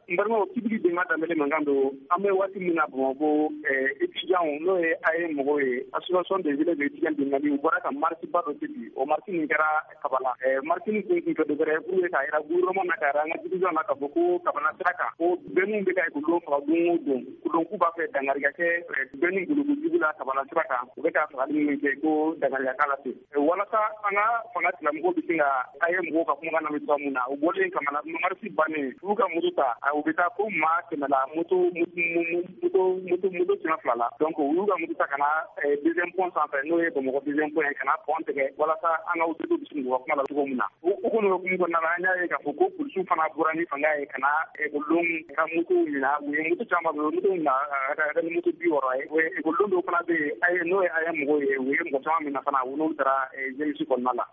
n balimaw kibili de ma danbele mankan don an bɛ waati min na Bamakɔ étudiants n'o ye a ye mɔgɔw ye association des élèves et étudiants du Mali u bɔra ka marche ba dɔ sigi o marche min kɛra Kabala marche min kun tɛ dɔ wɛrɛ ye pour que k'a jira gouvernement na k'a jira an ka dirigeant na k'a fɔ ko Kabala sira kan ko bɛɛ min bɛ ka école faga don o don ko k'u b'a fɛ dankari ka kɛ bɛɛ ni gologojugu la Kabala sira kan u bɛ ka fagali min kɛ ko dankari ka k'a la ten walasa an ka fanga tigilamɔgɔw bɛ se ka a ye mɔgɔw ka kumakan lamɛn cogoya min na u bɔlen Kabala marche bannen u ka moto ta u bɛ taa ko maa 100 la moto 200 la donc u y'u ka moto ta ka na deuxième pont sanfɛ n'o ye Bamakɔ deuxième pont ye ka na pont tigɛ walasa an ka autorité bɛ se k'u ka kuma la cogo min na o kɔni hukumu kɔnɔna la an y'a ye k'a fɔ ko polisiw fana bɔra ni fanga ye ka na école ka moto minɛ u ye moto caman bɛ moto minɛ ka ni moto 60 ye o ye école dɔw fana bɛ yen n'o ye a ye mɔgɔw ye u ye mɔgɔ caman minɛ fana u n'olu taara jɛnisi kɔnɔna la